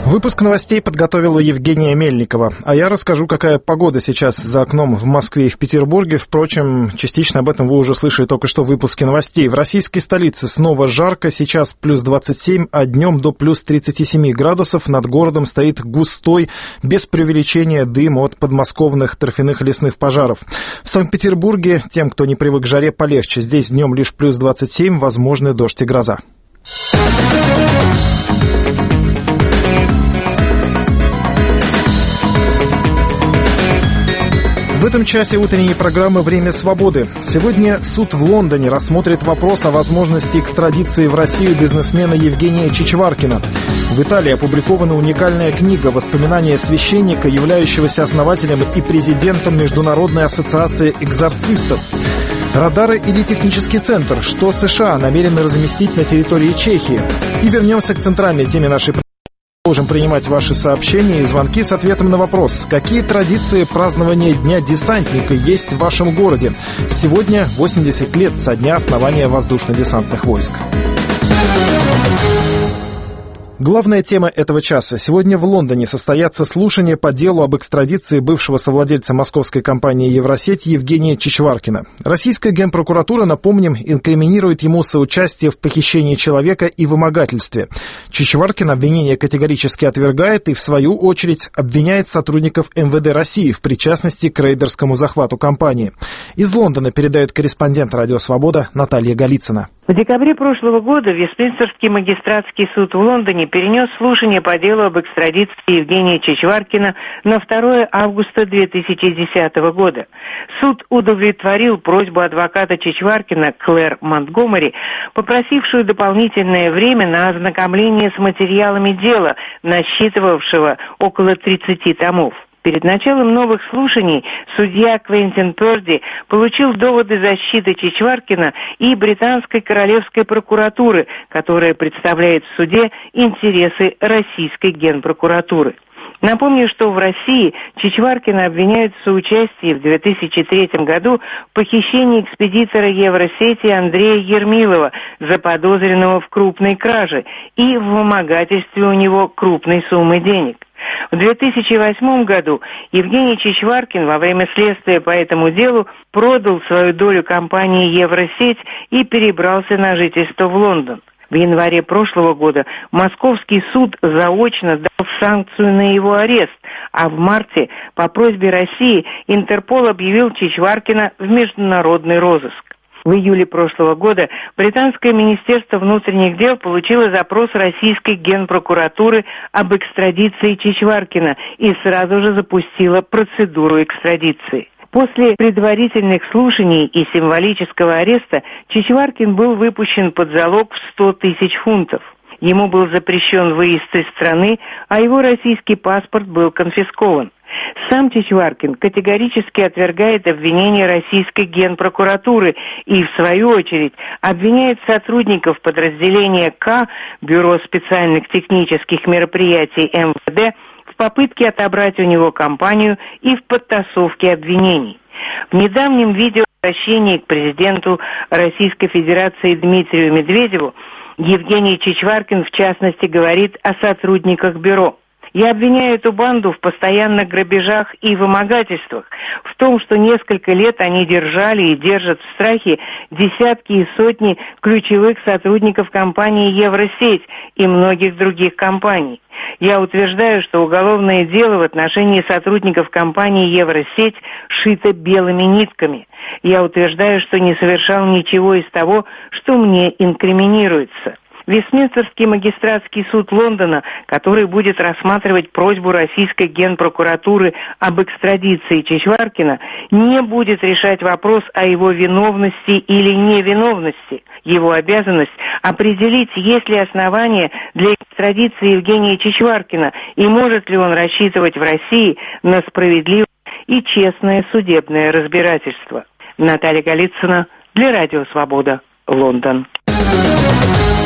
Выпуск новостей подготовила Евгения Мельникова. А я расскажу, какая погода сейчас за окном в Москве и в Петербурге. Впрочем, частично об этом вы уже слышали только что в выпуске новостей. В российской столице снова жарко. Сейчас плюс 27, а днем до плюс 37 градусов. Над городом стоит густой, без преувеличения, дым от подмосковных торфяных лесных пожаров. В Санкт-Петербурге тем, кто не привык к жаре, полегче. Здесь днем лишь плюс 27, возможны дождь и гроза. В этом часе утренней программы «Время свободы». Сегодня суд в Лондоне рассмотрит вопрос о возможности экстрадиции в Россию бизнесмена Евгения Чичваркина. В Италии опубликована уникальная книга «Воспоминания священника, являющегося основателем и президентом Международной ассоциации экзорцистов». Радары или технический центр, что США намерены разместить на территории Чехии. И вернемся к центральной теме нашей программы. Можем принимать ваши сообщения и звонки с ответом на вопрос: какие традиции празднования Дня десантника есть в вашем городе? Сегодня 80 лет со дня основания воздушно-десантных войск. Главная тема этого часа. Сегодня в Лондоне состоятся слушания по делу об экстрадиции бывшего совладельца московской компании «Евросеть» Евгения Чичваркина. Российская генпрокуратура, напомним, инкриминирует ему соучастие в похищении человека и вымогательстве. Чичваркин обвинение категорически отвергает и, в свою очередь, обвиняет сотрудников МВД России в причастности к рейдерскому захвату компании. Из Лондона передает корреспондент «Радио Свобода» Наталья Голицына. В декабре прошлого года Вестминстерский магистратский суд в Лондоне перенес слушание по делу об экстрадиции Евгения Чичваркина на 2 августа 2010 года. Суд удовлетворил просьбу адвоката Чичваркина Клэр Монтгомери, попросившую дополнительное время на ознакомление с материалами дела, насчитывавшего около 30 томов. Перед началом новых слушаний судья Квентин Пёрди получил доводы защиты Чичваркина и британской королевской прокуратуры, которая представляет в суде интересы российской генпрокуратуры. Напомню, что в России Чичваркина обвиняют в соучастии в 2003 году в похищении экспедитора Евросети Андрея Ермилова, заподозренного в крупной краже, и в вымогательстве у него крупной суммы денег. В 2008 году Евгений Чичваркин во время следствия по этому делу продал свою долю компании «Евросеть» и перебрался на жительство в Лондон. В январе прошлого года Московский суд заочно дал санкцию на его арест, а в марте по просьбе России Интерпол объявил Чичваркина в международный розыск. В июле прошлого года британское министерство внутренних дел получило запрос российской генпрокуратуры об экстрадиции Чичваркина и сразу же запустило процедуру экстрадиции. После предварительных слушаний и символического ареста Чичваркин был выпущен под залог в 100 тысяч фунтов. Ему был запрещен выезд из страны, а его российский паспорт был конфискован. Сам Чичваркин категорически отвергает обвинения российской генпрокуратуры и, в свою очередь, обвиняет сотрудников подразделения К Бюро специальных технических мероприятий МВД в попытке отобрать у него компанию и в подтасовке обвинений. В недавнем видеообращении к президенту Российской Федерации Дмитрию Медведеву Евгений Чичваркин, в частности, говорит о сотрудниках бюро. «Я обвиняю эту банду в постоянных грабежах и вымогательствах, в том, что несколько лет они держали и держат в страхе десятки и сотни ключевых сотрудников компании «Евросеть» и многих других компаний. Я утверждаю, что уголовное дело в отношении сотрудников компании «Евросеть» шито белыми нитками. Я утверждаю, что не совершал ничего из того, что мне инкриминируется». Вестминстерский магистратский суд Лондона, который будет рассматривать просьбу российской генпрокуратуры об экстрадиции Чичваркина, не будет решать вопрос о его виновности или невиновности. Его обязанность определить, есть ли основания для экстрадиции Евгения Чичваркина и может ли он рассчитывать в России на справедливое и честное судебное разбирательство. Наталья Голицына для Радио Свобода, Лондон.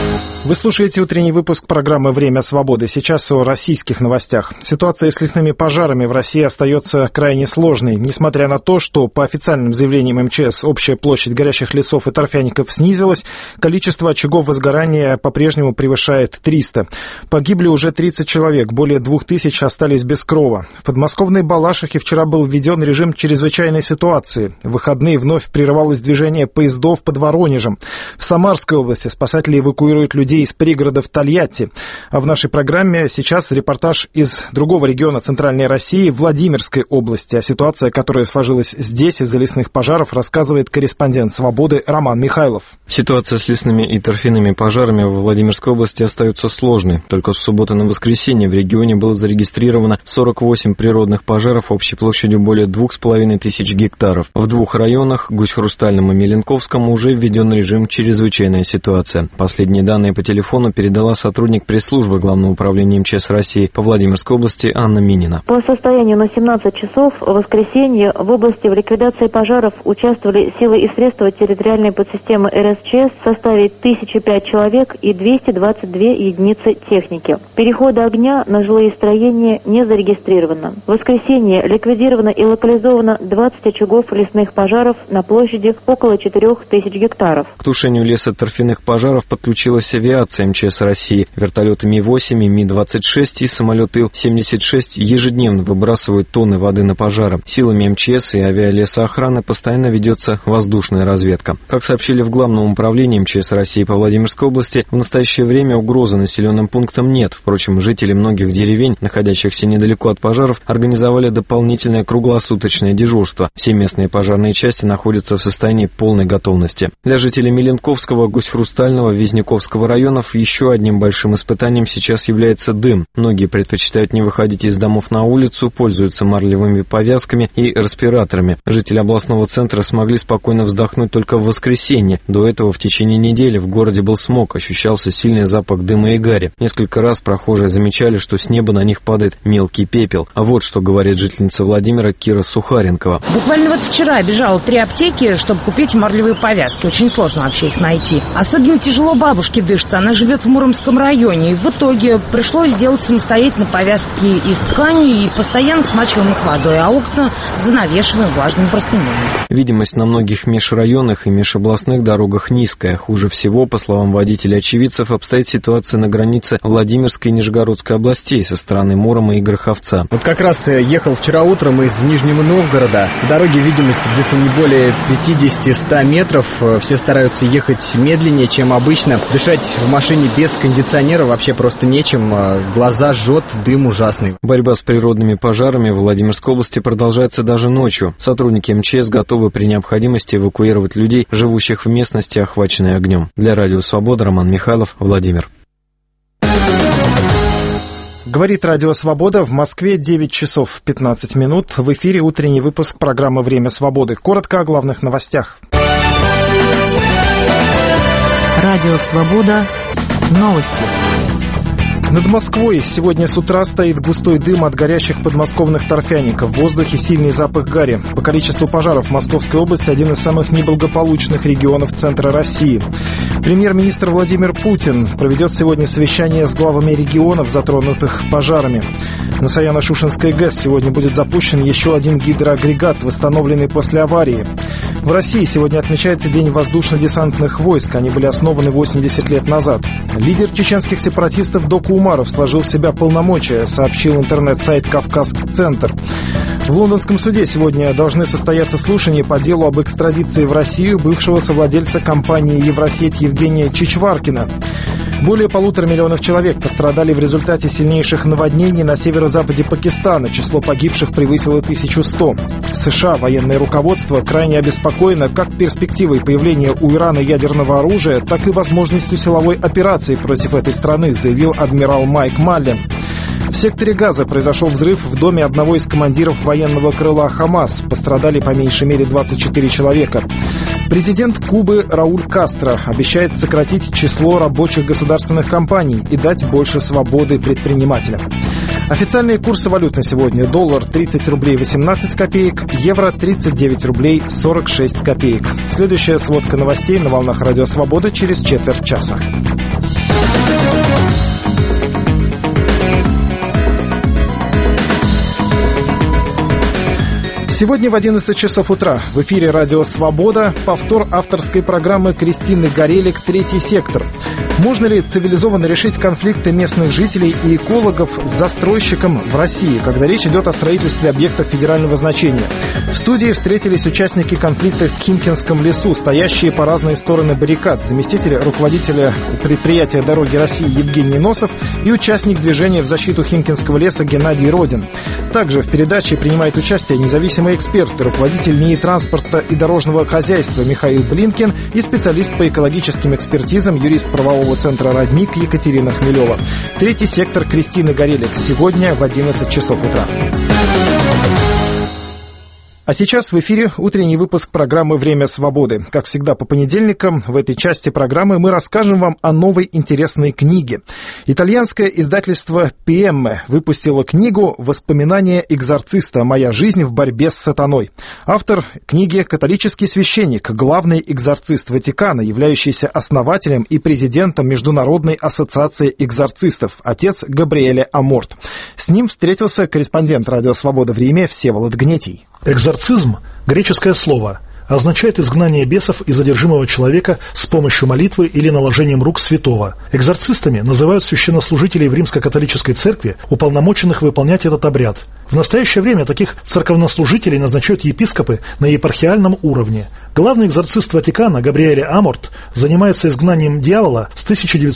Вы слушаете утренний выпуск программы «Время свободы». Сейчас о российских новостях. Ситуация с лесными пожарами в России остается крайне сложной. Несмотря на то, что по официальным заявлениям МЧС общая площадь горящих лесов и торфяников снизилась, количество очагов возгорания по-прежнему превышает 300. Погибли уже 30 человек, более 2000 остались без крова. В подмосковной Балашихе вчера был введен режим чрезвычайной ситуации. В выходные вновь прерывалось движение поездов под Воронежем. В Самарской области спасатели эвакуируют людей из пригородов Тольятти. А в нашей программе сейчас репортаж из другого региона Центральной России, Владимирской области. А ситуация, которая сложилась здесь из-за лесных пожаров, рассказывает корреспондент «Свободы» Роман Михайлов. Ситуация с лесными и торфяными пожарами в Владимирской области остается сложной. Только с субботы на воскресенье в регионе было зарегистрировано 48 природных пожаров общей площадью более 2500 гектаров. В двух районах, Гусь-Хрустальном и Меленковском, уже введен режим чрезвычайная ситуация. Последние данные по телефону передала сотрудник пресс-службы Главного управления МЧС России по Владимирской области Анна Минина. По состоянию на 17 часов в воскресенье в области в ликвидации пожаров участвовали силы и средства территориальной подсистемы РСЧС в составе 1005 человек и 222 единицы техники. Перехода огня на жилые строения не зарегистрировано. В воскресенье ликвидировано и локализовано 20 очагов лесных пожаров на площади около 4000 гектаров. К тушению лесоторфяных пожаров подключилась авиация МЧС России. Вертолеты Ми-8 и Ми-26 и самолет Ил-76 ежедневно выбрасывают тонны воды на пожары. Силами МЧС и авиалесоохраны постоянно ведется воздушная разведка. Как сообщили в Главном управлении МЧС России по Владимирской области, в настоящее время угрозы населенным пунктам нет. Впрочем, жители многих деревень, находящихся недалеко от пожаров, организовали дополнительное круглосуточное дежурство. Все местные пожарные части находятся в состоянии полной готовности. Для жителей Меленковского, Гусь-Хрустального, Визняковского районов еще одним большим испытанием сейчас является дым. Многие предпочитают не выходить из домов на улицу, пользуются марлевыми повязками и респираторами. Жители областного центра смогли спокойно вздохнуть только в воскресенье. До этого в течение недели в городе был смог, ощущался сильный запах дыма и гари. Несколько раз прохожие замечали, что с неба на них падает мелкий пепел. А вот что говорит жительница Владимира Кира Сухаренкова. Буквально вот вчера бежала 3 аптеки, чтобы купить марлевые повязки. Очень сложно вообще их найти. Особенно тяжело бабушке дышится. Она живет в Муромском районе. И в итоге пришлось сделать самостоятельно повязки из ткани и постоянно смачиваем их водой, а окна занавешиваем влажными простынями. Видимость на многих межрайонных и межобластных дорогах низкая. Хуже всего, по словам водителей очевидцев, обстоит ситуация на границе Владимирской и Нижегородской областей со стороны Мурома и Гроховца. Вот как раз ехал вчера утром из Нижнего Новгорода. По дороге видимость где-то не более 50-100 метров. Все стараются ехать медленнее, чем обычно. Дышать в машине без кондиционера вообще просто нечем. Глаза жжет, дым ужасный. Борьба с природными пожарами в Владимирской области продолжается даже ночью. Сотрудники МЧС готовы при необходимости эвакуировать людей, живущих в местности, охваченной огнем. Для Радио Свобода Роман Михайлов, Владимир. Говорит Радио Свобода. В Москве 9 часов 15 минут. В эфире утренний выпуск программы «Время свободы». Коротко о главных новостях. Радио Свобода. Новости. Над Москвой сегодня с утра стоит густой дым от горящих подмосковных торфяников. В воздухе сильный запах гари. По количеству пожаров Московская область один из самых неблагополучных регионов центра России. Премьер-министр Владимир Путин проведет сегодня совещание с главами регионов, затронутых пожарами. На Саяно-Шушенской ГЭС сегодня будет запущен еще один гидроагрегат, восстановленный после аварии. В России сегодня отмечается День воздушно-десантных войск. Они были основаны 80 лет назад. Лидер чеченских сепаратистов Доку Умаров сложил в себя полномочия, сообщил интернет-сайт «Кавказский центр». В лондонском суде сегодня должны состояться слушания по делу об экстрадиции в Россию бывшего совладельца компании «Евросеть» Евгения Чичваркина. Более 1,5 миллиона человек пострадали в результате сильнейших наводнений на северо-западе Пакистана. Число погибших превысило 1100. США военное руководство крайне обеспокоено как перспективой появления у Ирана ядерного оружия, так и возможностью силовой операции против этой страны, заявил адмирал Майк Малли. В секторе Газа произошел взрыв в доме одного из командиров военного крыла Хамас. Пострадали по меньшей мере 24 человека. Президент Кубы Рауль Кастро обещает сократить число рабочих государственных компаний и дать больше свободы предпринимателям. Официальные курсы валют на сегодня. Доллар 30 рублей 18 копеек, евро 39 рублей 46 копеек. Следующая сводка новостей на волнах Радио Свобода через четверть часа. Сегодня в 11 часов утра в эфире «Радио Свобода» повтор авторской программы Кристины Горелик «Третий сектор». Можно ли цивилизованно решить конфликты местных жителей и экологов с застройщиком в России, когда речь идет о строительстве объектов федерального значения? В студии встретились участники конфликта в Химкинском лесу, стоящие по разные стороны баррикад, заместитель руководителя предприятия «Дороги России» Евгений Носов и участник движения в защиту Химкинского леса Геннадий Родин. Также в передаче принимает участие независимый эксперт, руководитель НИИ транспорта и дорожного хозяйства Михаил Блинкин и специалист по экологическим экспертизам, юрист правового центра «Радмик» Екатерина Хмелева. Третий сектор Кристины Горелик сегодня в 11 часов утра. А сейчас в эфире утренний выпуск программы «Время свободы». Как всегда по понедельникам в этой части программы мы расскажем вам о новой интересной книге. Итальянское издательство «Пиэмме» выпустило книгу «Воспоминания экзорциста. Моя жизнь в борьбе с сатаной». Автор книги — католический священник, главный экзорцист Ватикана, являющийся основателем и президентом Международной ассоциации экзорцистов, отец Габриэле Аморт. С ним встретился корреспондент «Радио Свобода» в Риме Всеволод Гнетий. Экзорцизм – греческое слово, означает изгнание бесов из одержимого человека с помощью молитвы или наложением рук святого. Экзорцистами называют священнослужителей в Римско-католической церкви, уполномоченных выполнять этот обряд. В настоящее время таких церковнослужителей назначают епископы на епархиальном уровне. Главный экзорцист Ватикана Габриэле Аморт занимается изгнанием дьявола с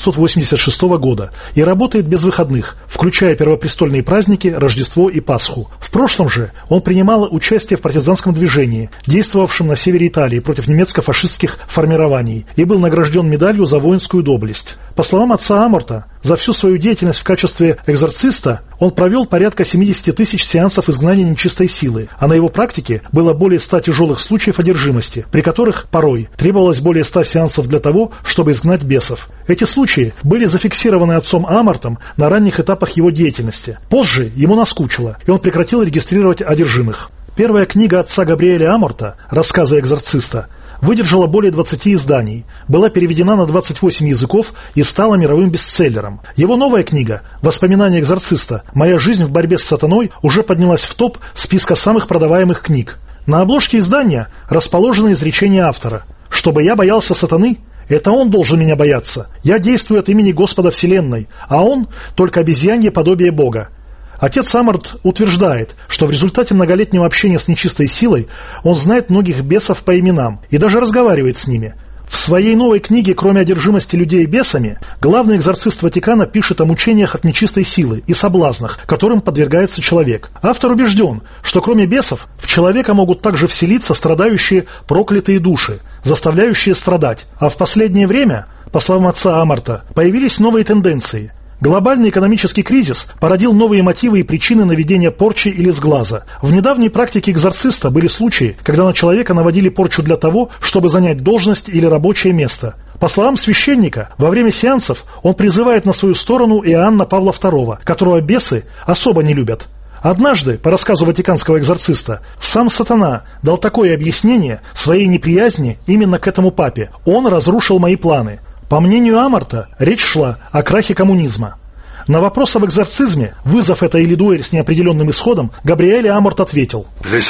1986 года и работает без выходных, включая первопрестольные праздники, Рождество и Пасху. В прошлом же он принимал участие в партизанском движении, действовавшем на севере Италии против немецко-фашистских формирований, и был награжден медалью за воинскую доблесть. По словам отца Аморта, за всю свою деятельность в качестве экзорциста он провел порядка 70 тысяч сеансов изгнания нечистой силы, а на его практике было более 100 тяжелых случаев одержимости, при которых порой требовалось более 100 сеансов для того, чтобы изгнать бесов. Эти случаи были зафиксированы отцом Амортом на ранних этапах его деятельности. Позже ему наскучило, и он прекратил регистрировать одержимых. Первая книга отца Габриэля Аморта «Рассказы экзорциста» выдержала более 20 изданий, была переведена на 28 языков и стала мировым бестселлером. Его новая книга «Воспоминания экзорциста. Моя жизнь в борьбе с сатаной» уже поднялась в топ списка самых продаваемых книг. На обложке издания расположено изречение автора: «Чтобы я боялся сатаны, это он должен меня бояться. Я действую от имени Господа Вселенной, а он только обезьянье подобие Бога». Отец Аморт утверждает, что в результате многолетнего общения с нечистой силой он знает многих бесов по именам и даже разговаривает с ними. В своей новой книге «Кроме одержимости людей бесами» главный экзорцист Ватикана пишет о мучениях от нечистой силы и соблазнах, которым подвергается человек. Автор убежден, что кроме бесов в человека могут также вселиться страдающие проклятые души, заставляющие страдать. А в последнее время, по словам отца Аморта, появились новые тенденции. Глобальный экономический кризис породил новые мотивы и причины наведения порчи или сглаза. В недавней практике экзорциста были случаи, когда на человека наводили порчу для того, чтобы занять должность или рабочее место. По словам священника, во время сеансов он призывает на свою сторону Иоанна Павла II, которого бесы особо не любят. Однажды, по рассказу ватиканского экзорциста, сам сатана дал такое объяснение своей неприязни именно к этому папе: «Он разрушил мои планы». По мнению Аморта, речь шла о крахе коммунизма. На вопрос об экзорцизме, вызов это или дуэль с неопределенным исходом, Габриэле Аморт ответил: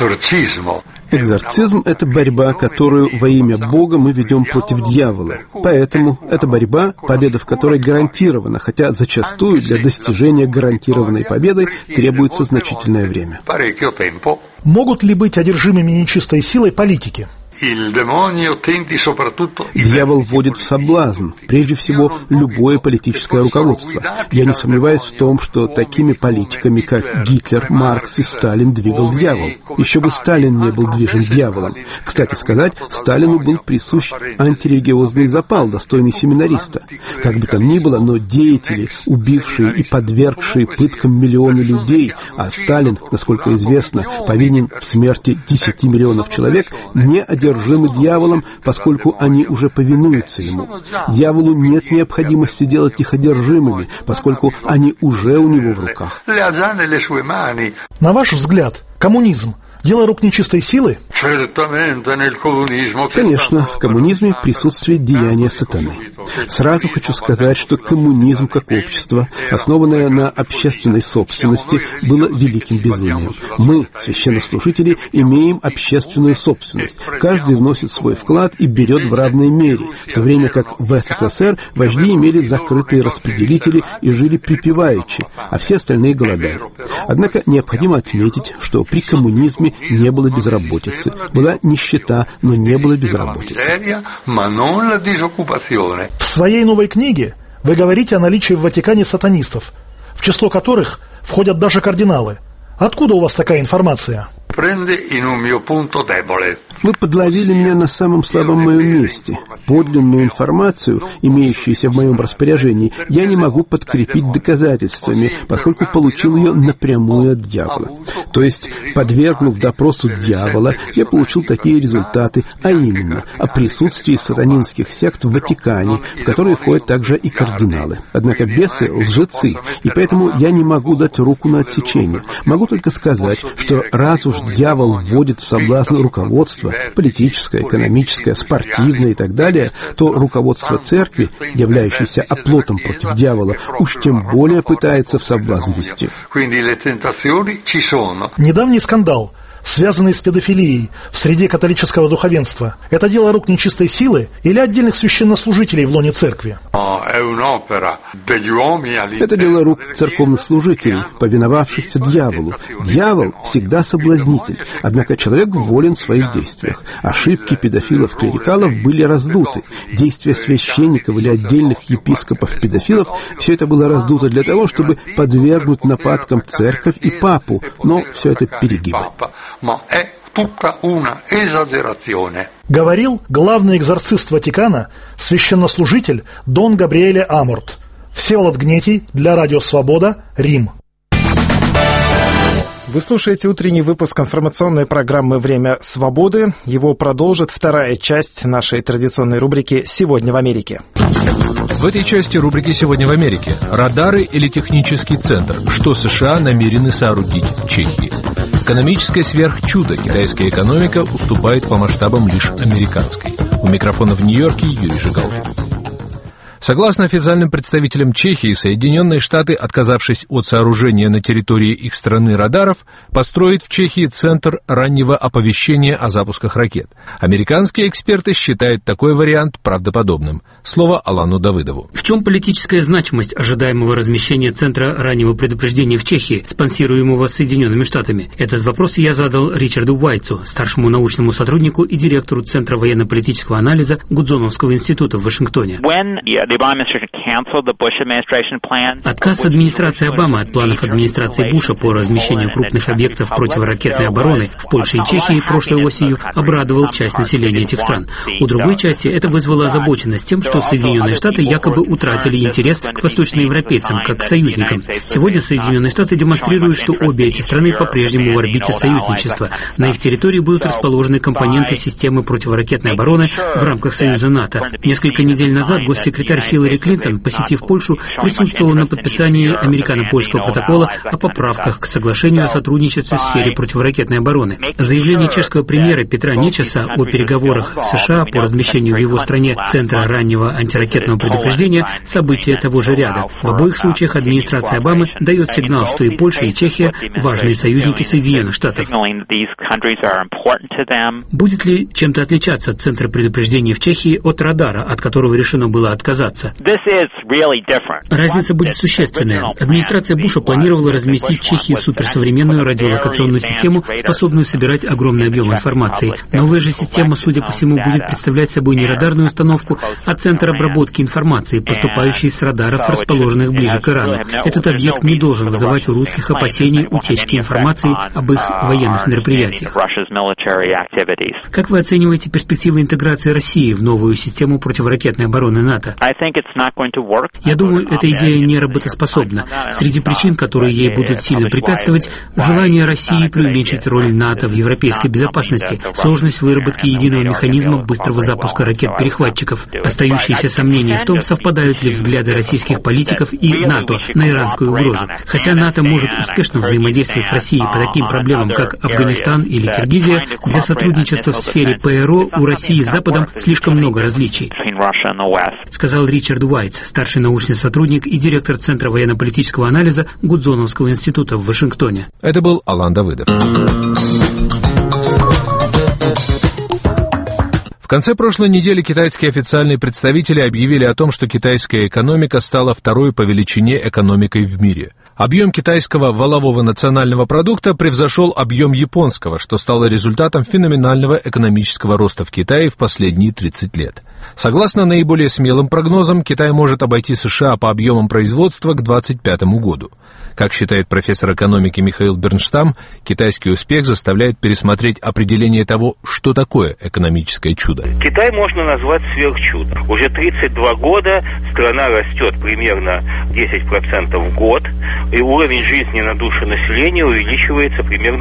«Экзорцизм – это борьба, которую во имя Бога мы ведем против дьявола. Поэтому это борьба, победа в которой гарантирована, хотя зачастую для достижения гарантированной победы требуется значительное время». Могут ли быть одержимыми нечистой силой политики? Дьявол вводит в соблазн, прежде всего, любое политическое руководство. Я не сомневаюсь в том, что такими политиками, как Гитлер, Маркс и Сталин, двигал дьявол. Еще бы Сталин не был движим дьяволом. Кстати сказать, Сталину был присущ антирелигиозный запал, достойный семинариста. Как бы там ни было, но деятели, убившие и подвергшие пыткам миллионы людей, а Сталин, насколько известно, повинен в смерти 10 миллионов человек, не одержимы дьяволом, поскольку они уже повинуются ему. Дьяволу нет необходимости делать их одержимыми, поскольку они уже у него в руках. На ваш взгляд, коммунизм Дело рук нечистой силы? Конечно, в коммунизме присутствует деяние сатаны. Сразу хочу сказать, что коммунизм как общество, основанное на общественной собственности, было великим безумием. Мы, священнослужители, имеем общественную собственность. Каждый вносит свой вклад и берет в равной мере, в то время как в СССР вожди имели закрытые распределители и жили припеваючи, а все остальные голодали. Однако необходимо отметить, что при коммунизме не было безработицы. Была нищета, но не было безработицы. В своей новой книге вы говорите о наличии в Ватикане сатанистов, в число которых входят даже кардиналы. Откуда у вас такая информация? Вы подловили меня на самом слабом моем месте. Подлинную информацию, имеющуюся в моем распоряжении, я не могу подкрепить доказательствами, поскольку получил ее напрямую от дьявола. То есть, подвергнув допросу дьявола, я получил такие результаты, а именно о присутствии сатанинских сект в Ватикане, в которые входят также и кардиналы. Однако бесы — лжецы, и поэтому я не могу дать руку на отсечение. Могу только сказать, что раз уж дьявол вводит в соблазн руководство, политическое, экономическое, спортивное и так далее, то руководство церкви, являющееся оплотом против дьявола, уж тем более пытается в соблазн вести. Недавний скандал, связанный с педофилией в среде католического духовенства, это дело рук нечистой силы или отдельных священнослужителей в лоне церкви? Это дело рук церковнослужителей, повиновавшихся дьяволу. Дьявол всегда соблазнитель, однако человек волен в своих действиях. Ошибки педофилов-клерикалов были раздуты. Действия священников или отдельных епископов-педофилов — все это было раздуто для того, чтобы подвергнуть нападкам церковь и папу, но все это перегибы. Говорил главный экзорцист Ватикана, священнослужитель Дон Габриэле Аморт. Всеволод Гнетий для Радио Свобода, Рим. Вы слушаете утренний выпуск информационной программы «Время свободы». Его продолжит вторая часть нашей традиционной рубрики «Сегодня в Америке». В этой части рубрики «Сегодня в Америке» радары или технический центр, что США намерены соорудить в Чехии. Экономическое сверхчудо, китайская экономика уступает по масштабам лишь американской. У микрофона в Нью-Йорке Юрий Жигалкин. Согласно официальным представителям Чехии, Соединенные Штаты, отказавшись от сооружения на территории их страны радаров, построят в Чехии центр раннего оповещения о запусках ракет. Американские эксперты считают такой вариант правдоподобным. Слово Алану Давыдову. В чем политическая значимость ожидаемого размещения центра раннего предупреждения в Чехии, спонсируемого Соединенными Штатами? Этот вопрос я задал Ричарду Уайтсу, старшему научному сотруднику и директору Центра военно-политического анализа Гудзоновского института в Вашингтоне. Отказ администрации Обамы от планов администрации Буша по размещению крупных объектов противоракетной обороны в Польше и Чехии прошлой осенью обрадовал часть населения этих стран. У другой части это вызвало озабоченность тем, что Соединенные Штаты якобы утратили интерес к восточноевропейцам как к союзникам. Сегодня Соединенные Штаты демонстрируют, что обе эти страны по-прежнему в орбите союзничества. На их территории будут расположены компоненты системы противоракетной обороны в рамках Союза НАТО. Несколько недель назад госсекретарь Хиллари Клинтон, посетив Польшу, присутствовала на подписании американо-польского протокола о поправках к соглашению о сотрудничестве в сфере противоракетной обороны. Заявление чешского премьера Петра Нечеса о переговорах в США по размещению в его стране Центра раннего антиракетного предупреждения – события того же ряда. В обоих случаях администрация Обамы дает сигнал, что и Польша, и Чехия – важные союзники Соединенных Штатов. Будет ли чем-то отличаться Центр предупреждения в Чехии от радара, от которого решено было отказаться? Разница будет существенная. Администрация Буша планировала разместить в Чехии суперсовременную радиолокационную систему, способную собирать огромный объем информации. Новая же система, судя по всему, будет представлять собой не радарную установку, а центр обработки информации, поступающей с радаров, расположенных ближе к Ирану. Этот объект не должен вызывать у русских опасений утечки информации об их военных мероприятиях. Как вы оцениваете перспективы интеграции России в новую систему противоракетной обороны НАТО? Я думаю, эта идея не работоспособна. Среди причин, которые ей будут сильно препятствовать, желание России преуменьшить роль НАТО в европейской безопасности, сложность выработки единого механизма быстрого запуска ракет-перехватчиков. Остающиеся сомнения в том, совпадают ли взгляды российских политиков и НАТО на иранскую угрозу. Хотя НАТО может успешно взаимодействовать с Россией по таким проблемам, как Афганистан или Киргизия, для сотрудничества в сфере ПРО у России с Западом слишком много различий, сказал Ричард Уайтс, старший научный сотрудник и директор Центра военно-политического анализа Гудзоновского института в Вашингтоне. Это был Алан Давыдов. В конце прошлой недели китайские официальные представители объявили о том, что китайская экономика стала второй по величине экономикой в мире. Объем китайского валового национального продукта превзошел объем японского, что стало результатом феноменального экономического роста в Китае в последние 30 лет. Согласно наиболее смелым прогнозам, Китай может обойти США по объемам производства к 2025 году. Как считает профессор экономики Михаил Бернштам, китайский успех заставляет пересмотреть определение того, что такое экономическое чудо. Китай можно назвать сверхчудом. Уже 32 года страна растет примерно 10% в год, и уровень жизни на душу населения увеличивается примерно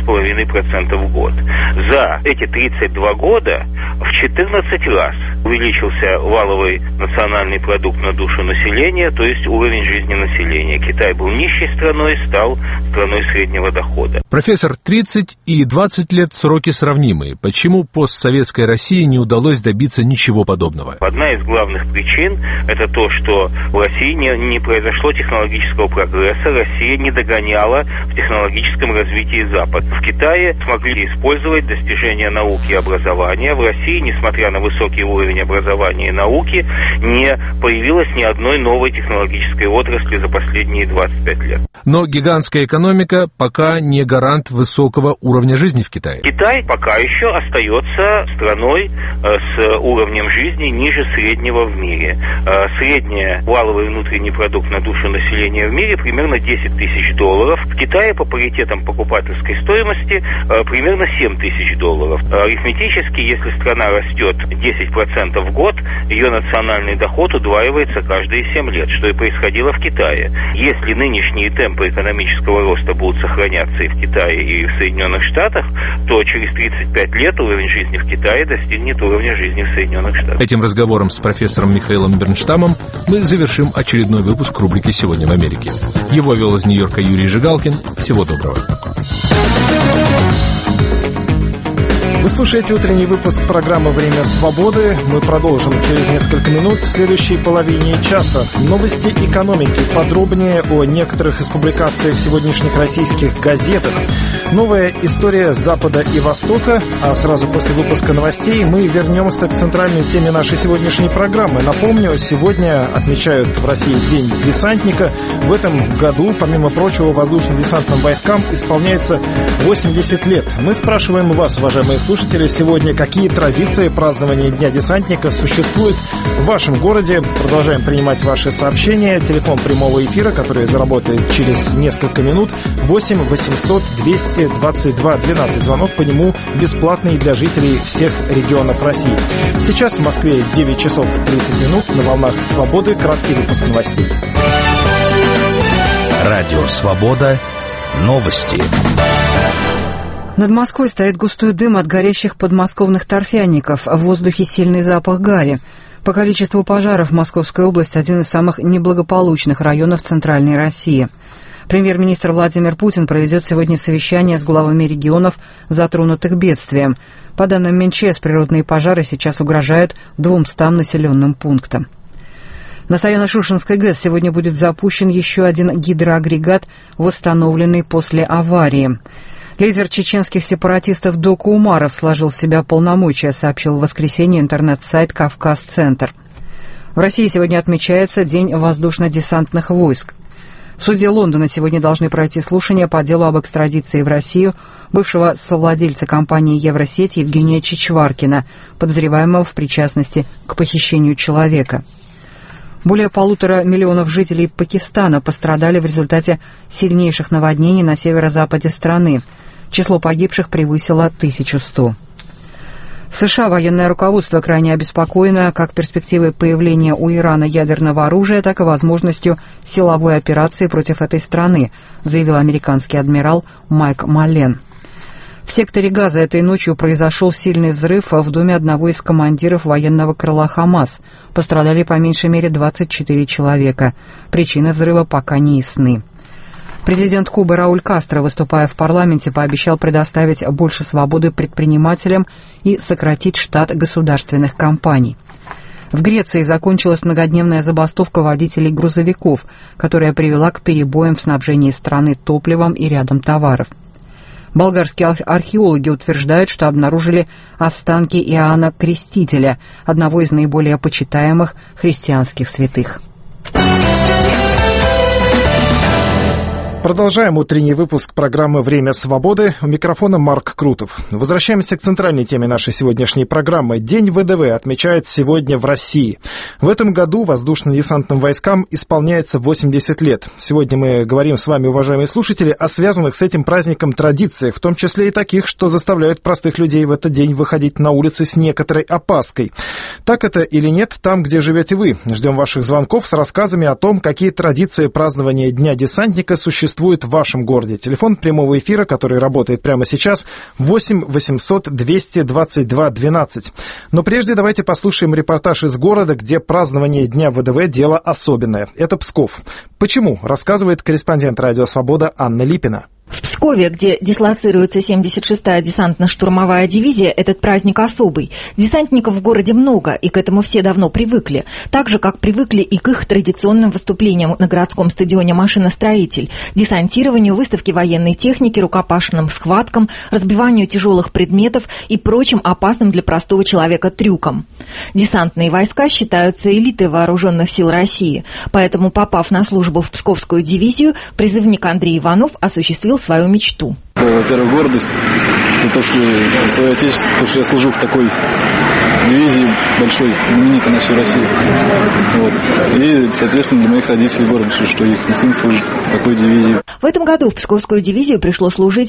8,5% в год. За эти 32 года в 14 раз увеличился валовый национальный продукт на душу населения, то есть уровень жизни населения. Китай был нищей страной, стал страной среднего дохода. Профессор, 30 и 20 лет сроки сравнимые. Почему постсоветской России не удалось добиться ничего подобного? Одна из главных причин – это то, что в России не произошло технологического прогресса, Россия не догоняла в технологическом развитии Запад. В Китае смогли использовать достижения науки и образования. В России, несмотря на высокий уровень образования и науки, не появилось ни одной новой технологической отрасли за последние 25 лет. Но гигантская экономика пока не гарант высокого уровня жизни в Китае. Китай пока еще остается страной с уровнем жизни ниже среднего в мире. Средний валовый внутренний продукт на душу населения в мире примерно 10 тысяч долларов. В Китае по паритетам покупательской стоимости примерно 7 тысяч долларов. Арифметически, если страна растет 10% в год, ее национальный доход удваивается каждые 7 лет, что и происходило в Китае. Если нынешние темпы экономического роста будут сохраняться и в Китае, и в Соединенных Штатах, то через 35 лет уровень жизни в Китае достигнет уровня жизни в Соединенных Штатах. Этим разговором с профессором Михаилом Бернштамом мы завершим очередной выпуск рубрики «Сегодня в Америке». Его вел из Нью-Йорка Юрий Жигалкин. Всего доброго. Вы слушаете утренний выпуск программы «Время свободы». Мы продолжим через несколько минут в следующей половине часа. Новости экономики. Подробнее о некоторых из публикаций в сегодняшних российских газетах. Новая история Запада и Востока. А сразу после выпуска новостей мы вернемся к центральной теме нашей сегодняшней программы. Напомню, сегодня отмечают в России День десантника. В этом году, помимо прочего, воздушно-десантным войскам исполняется 80 лет. Мы спрашиваем у вас, уважаемые слушатели, сегодня, какие традиции празднования Дня десантника существуют в вашем городе. Продолжаем принимать ваши сообщения. Телефон прямого эфира, который заработает через несколько минут, 8 800 222 12. Звонок по нему бесплатный для жителей всех регионов России. Сейчас в Москве 9 часов 30 минут. На волнах «Свободы» краткий выпуск новостей. Радио «Свобода». Новости. Над Москвой стоит густой дым от горящих подмосковных торфяников. В воздухе сильный запах гари. По количеству пожаров Московская область – один из самых неблагополучных районов Центральной России. Премьер-министр Владимир Путин проведет сегодня совещание с главами регионов, затронутых бедствием. По данным МЧС, природные пожары сейчас угрожают 200 населенным пунктам. На Саяно-Шушенской ГЭС сегодня будет запущен еще один гидроагрегат, восстановленный после аварии. Лидер чеченских сепаратистов Доку Умаров сложил в себя полномочия, сообщил в воскресенье интернет-сайт «Кавказ-центр». В России сегодня отмечается День воздушно-десантных войск. В суде Лондона сегодня должны пройти слушания по делу об экстрадиции в Россию бывшего совладельца компании «Евросеть» Евгения Чичваркина, подозреваемого в причастности к похищению человека. Более 1,5 миллиона жителей Пакистана пострадали в результате сильнейших наводнений на северо-западе страны. Число погибших превысило 1100. В США военное руководство крайне обеспокоено как перспективой появления у Ирана ядерного оружия, так и возможностью силовой операции против этой страны, заявил американский адмирал Майк Маллен. В секторе Газа этой ночью произошел сильный взрыв в доме одного из командиров военного крыла «Хамас». Пострадали по меньшей мере 24 человека. Причины взрыва пока не ясны. Президент Кубы Рауль Кастро, выступая в парламенте, пообещал предоставить больше свободы предпринимателям и сократить штат государственных компаний. В Греции закончилась многодневная забастовка водителей грузовиков, которая привела к перебоям в снабжении страны топливом и рядом товаров. Болгарские археологи утверждают, что обнаружили останки Иоанна Крестителя, одного из наиболее почитаемых христианских святых. Продолжаем утренний выпуск программы «Время свободы». У микрофона Марк Крутов. Возвращаемся к центральной теме нашей сегодняшней программы. День ВДВ отмечают сегодня в России. В этом году воздушно-десантным войскам исполняется 80 лет. Сегодня мы говорим с вами, уважаемые слушатели, о связанных с этим праздником традициях, в том числе и таких, что заставляют простых людей в этот день выходить на улицы с некоторой опаской. Так это или нет, там, где живете вы. Ждем ваших звонков с рассказами о том, какие традиции празднования Дня десантника существуют в вашем городе. Телефон прямого эфира, который работает прямо сейчас, 8 800 222 12. Но прежде давайте послушаем репортаж из города, где празднование Дня ВДВ – дело особенное. Это Псков. Почему? Рассказывает корреспондент «Радио Свобода» Анна Липина. В Пскове, где дислоцируется 76-я десантно-штурмовая дивизия, этот праздник особый. Десантников в городе много, и к этому все давно привыкли. Так же, как привыкли и к их традиционным выступлениям на городском стадионе «Машиностроитель», десантированию, выставке военной техники, рукопашным схваткам, разбиванию тяжелых предметов и прочим опасным для простого человека трюкам. Десантные войска считаются элитой вооруженных сил России, поэтому, попав на службу в Псковскую дивизию, призывник Андрей Иванов осуществил свою мечту. Во-первых, гордость за то, что за свое отечество, то, что я служу в такой дивизии большой, знаменитой на всю Россию. Вот. И, соответственно, для моих родителей гордость, что их сын служит в такой дивизии. В этом году в Псковскую дивизию пришло служить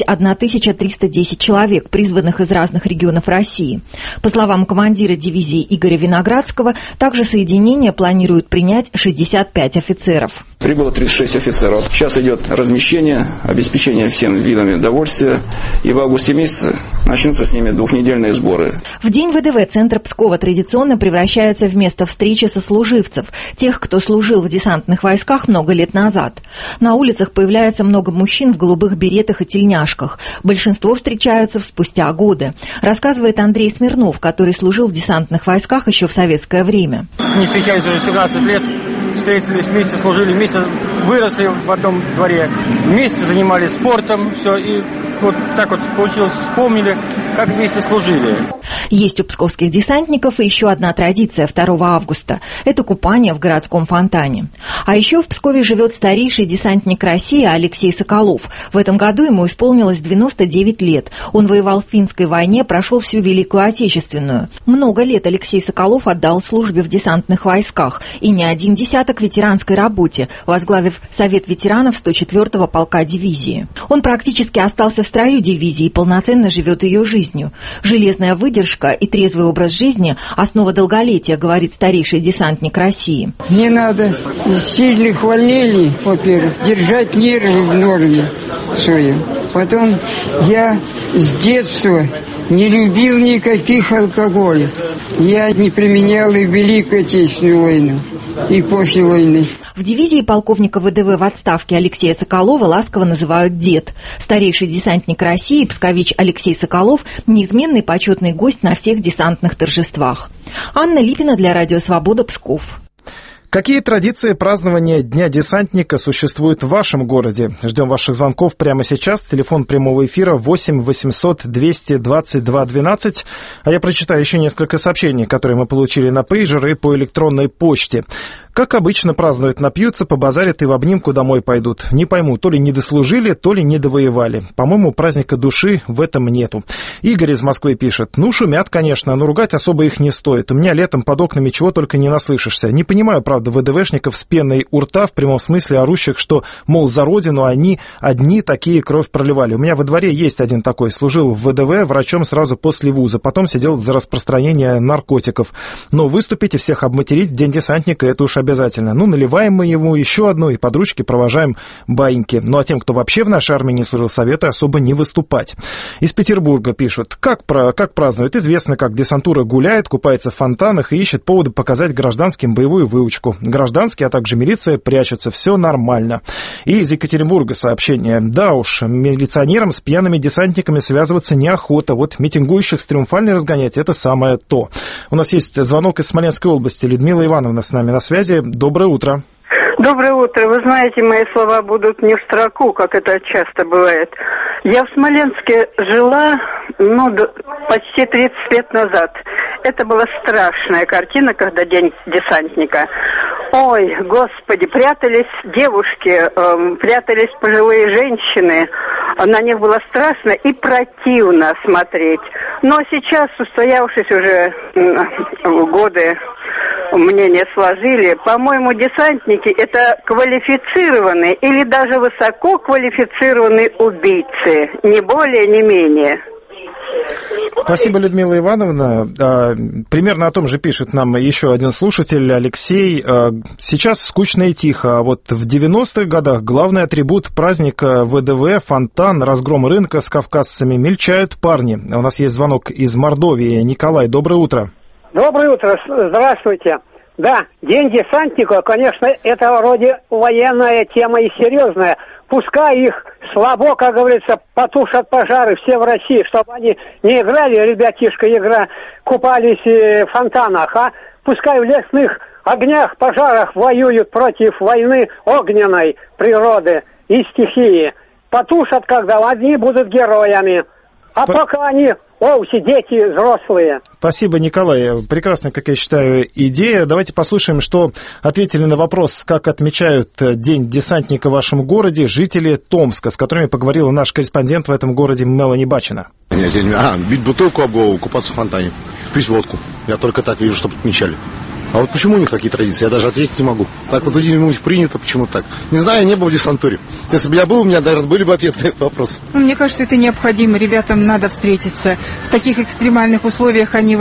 1310 человек, призванных из разных регионов России. По словам командира дивизии Игоря Виноградского, также соединение планирует принять 65 офицеров. Прибыло 36 офицеров. Сейчас идет размещение, обеспечение всем видами довольствия. И в августе месяце начнутся с ними двухнедельные сборы. В день ВДВ центр Пскова традиционно превращается в место встречи сослуживцев, тех, кто служил в десантных войсках много лет назад. На улицах появляется много мужчин в голубых беретах и тельняшках. Большинство встречаются спустя годы. Рассказывает Андрей Смирнов, который служил в десантных войсках еще в советское время. Мы встречались уже 17 лет. Встретились вместе, служили вместе, выросли в одном дворе, вместе занимались спортом, все, и вот так вот получилось, вспомнили, как вместе служили. Есть у псковских десантников и еще одна традиция 2 августа – это купание в городском фонтане. А еще в Пскове живет старейший десантник России Алексей Соколов. В этом году ему исполнилось 99 лет. Он воевал в Финской войне, прошел всю Великую Отечественную. Много лет Алексей Соколов отдал службе в десантных войсках и не один десяток ветеранской работе, возглавив Совет ветеранов 104-го полка дивизии. Он практически остался в строю дивизии и полноценно живет ее жизнью. Железная выдержка и трезвый образ жизни – основа долголетия, говорит старейший десантник России. Не надо сильных волнений, во-первых, держать нервы в норме своем. Потом я с детства не любил никаких алкоголей. Я не применял и в Великую Отечественную войну, и после войны. В дивизии полковника ВДВ в отставке Алексея Соколова ласково называют «дед». Старейший десантник России, пскович Алексей Соколов, неизменный почетный гость на всех десантных торжествах. Анна Липина для Радио Свобода, Псков. Какие традиции празднования Дня десантника существуют в вашем городе? Ждем ваших звонков прямо сейчас. Телефон прямого эфира 8 800 222 12. А я прочитаю еще несколько сообщений, которые мы получили на пейджер и по электронной почте. Как обычно празднуют, напьются, побазарят и в обнимку домой пойдут. Не пойму, то ли не дослужили, то ли не довоевали. По-моему, праздника души в этом нету. Игорь из Москвы пишет: ну, шумят, конечно, но ругать особо их не стоит. У меня летом под окнами чего только не наслышишься. Не понимаю, правда, ВДВшников с пеной у рта, в прямом смысле орущих, что, мол, за родину они одни такие кровь проливали. У меня во дворе есть один такой. Служил в ВДВ врачом сразу после вуза. Потом сидел за распространение наркотиков. Но выступить и всех обматерить в День десантника — это уж обязательно. Ну, наливаем мы ему еще одну и под ручки провожаем баиньки. Ну, а тем, кто вообще в нашей армии не служил, советую особо не выступать. Из Петербурга пишут: как празднуют? Известно, как десантура гуляет, купается в фонтанах и ищет поводы показать гражданским боевую выучку. Гражданские, а также милиция прячутся. Все нормально. И из Екатеринбурга сообщение: да уж, милиционерам с пьяными десантниками связываться неохота. Вот митингующих с Триумфальной разгонять — это самое то. У нас есть звонок из Смоленской области. Людмила Ивановна с нами на связи. Доброе утро. Доброе утро. Вы знаете, мои слова будут не в строку, как это часто бывает. Я в Смоленске жила, почти 30 лет назад. Это была страшная картина, когда День десантника. Ой, господи, прятались девушки, прятались пожилые женщины. На них было страшно и противно смотреть. Но сейчас, устоявшись уже годы, мнения сложили, по-моему, десантники — это квалифицированные или даже высококвалифицированные убийцы, не более, не менее. Спасибо, Людмила Ивановна. Примерно о том же пишет нам еще один слушатель, Алексей. Сейчас скучно и тихо, а вот в 90-х годах главный атрибут праздника ВДВ — фонтан, разгром рынка с кавказцами — мельчают парни. У нас есть звонок из Мордовии. Николай, доброе утро. Доброе утро, здравствуйте. Да, День десантника, конечно, это вроде военная тема и серьезная. Пускай их слабо, как говорится, потушат пожары все в России, чтобы они не играли, ребятишка, купались в фонтанах, а пускай в лесных огнях, пожарах воюют против войны огненной природы и стихии. Потушат, когда одни будут героями, а пока они... все дети взрослые. Спасибо, Николай. Прекрасная, как я считаю, идея. Давайте послушаем, что ответили на вопрос, как отмечают День десантника в вашем городе жители Томска, с которыми поговорила наш корреспондент в этом городе Мелани Бачина. Бить бутылку об голову, купаться в фонтане, пить водку. Я только так вижу, чтобы отмечали. А вот почему у них такие традиции, я даже ответить не могу. Так вот у них принято, почему так? Не знаю, я не был в десантуре. Если бы я был, у меня, наверное, были бы ответы на этот вопрос. Мне кажется, это необходимо. Ребятам надо встретиться. В таких экстремальных условиях они,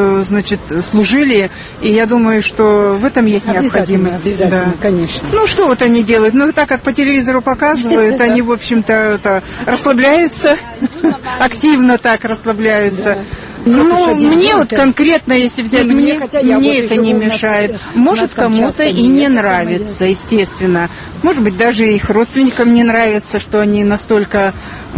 служили. И я думаю, что в этом есть необходимость. Обязательно, конечно. Ну, что вот они делают? Ну, так как по телевизору показывают, они, в общем-то, расслабляются. Активно так расслабляются. Ну, мне вот конкретно, если взять, мне это не мешает. Может, кому-то и не нравится, естественно. Может быть, даже их родственникам не нравится, что они настолько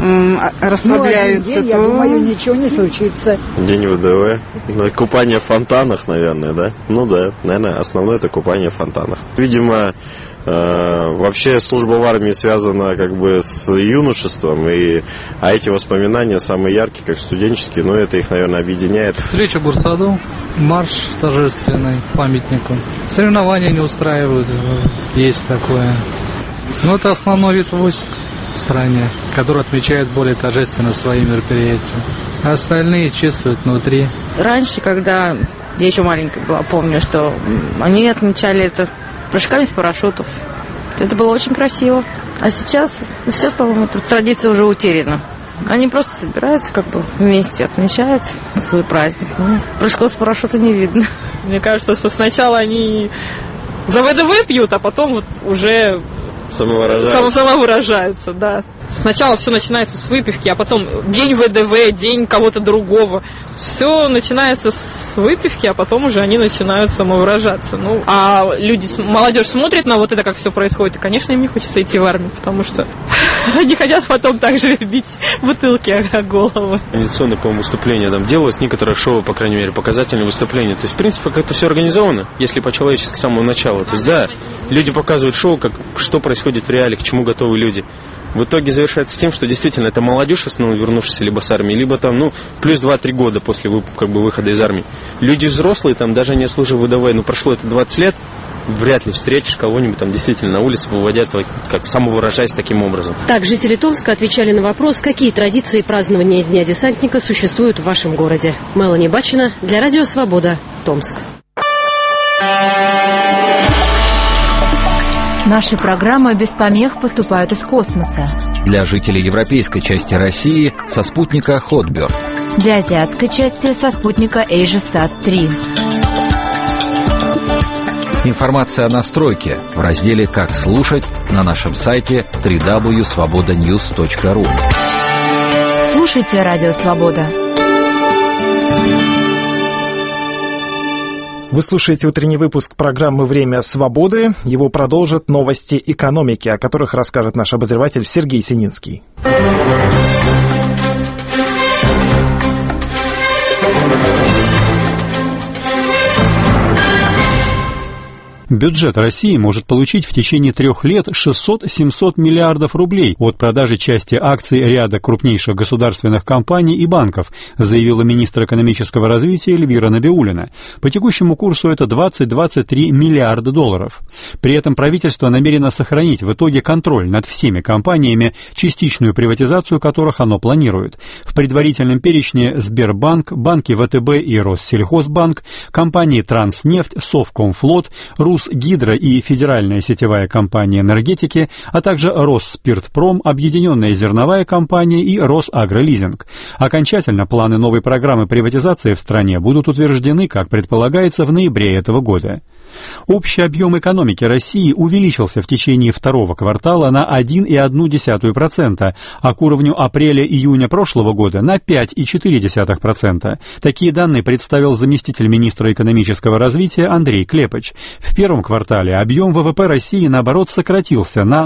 расслабляются. Я думаю, ничего не случится. День ВДВ. Купание в фонтанах, наверное, да? Ну да, наверное, основное это купание в фонтанах. Видимо, вообще служба в армии связана с юношеством, а эти воспоминания самые яркие, как студенческие, это их, наверное, объединяет. Встреча в Бурсаду, марш торжественный памятнику. Соревнования не устраивают, есть такое. Это основной вид войск в стране, который отмечает более торжественно свои мероприятия. А остальные чувствуют внутри. Раньше, когда я еще маленькая была, помню, что они отмечали это прыжками с парашютов. Это было очень красиво. А сейчас, по-моему, эта традиция уже утеряна. Они просто собираются вместе, отмечают свой праздник. Прыжков с парашюта не видно. Мне кажется, что сначала они за ВДВ пьют, а потом уже самовыражаются, да. Сначала все начинается с выпивки, а потом день ВДВ, день кого-то другого. Все начинается с выпивки, а потом уже они начинают самовыражаться. А молодежь смотрит на вот это, как все происходит, и, конечно, им не хочется идти в армию, потому что они хотят потом также бить бутылки о голову. Традиционное, по-моему, выступление там делалось, некоторое шоу, по крайней мере, показательное выступление. То есть, в принципе, как-то все организовано, если по-человечески с самого начала. То есть, да, люди показывают шоу, что происходит в реале, к чему готовы люди. В итоге завершается тем, что действительно это молодежь, в основном вернувшаяся либо с армии, либо плюс 2-3 года после выхода из армии. Люди взрослые, даже не служив в ВДВ, прошло это 20 лет, вряд ли встретишь кого-нибудь там действительно на улице, выводя, как самовыражаясь таким образом. Так, жители Томска отвечали на вопрос, какие традиции празднования Дня десантника существуют в вашем городе. Мелани Бачина для Радио Свобода, Томск. Наши программы без помех поступают из космоса. Для жителей европейской части России со спутника Hotbird. Для азиатской части со спутника AsiaSat-3. Информация о настройке в разделе «Как слушать» на нашем сайте www.svobodanews.ru. Слушайте Радио Свобода. Вы слушаете утренний выпуск программы «Время свободы». Его продолжат новости экономики, о которых расскажет наш обозреватель Сергей Сининский. Бюджет России может получить в течение 3 лет 600-700 миллиардов рублей от продажи части акций ряда крупнейших государственных компаний и банков, заявила министр экономического развития Эльвира Набиуллина. По текущему курсу это 20-23 миллиарда долларов. При этом правительство намерено сохранить в итоге контроль над всеми компаниями, частичную приватизацию которых оно планирует. В предварительном перечне Сбербанк, банки ВТБ и Россельхозбанк, компании Транснефть, Совкомфлот, Русгидро и Федеральная сетевая компания энергетики, а также Росспиртпром, Объединенная зерновая компания и Росагролизинг. Окончательно планы новой программы приватизации в стране будут утверждены, как предполагается, в ноябре этого года. Общий объем экономики России увеличился в течение второго квартала на 1,1%, а к уровню апреля-июня прошлого года на 5,4%. Такие данные представил заместитель министра экономического развития Андрей Клепыч. В первом квартале объем ВВП России, наоборот, сократился на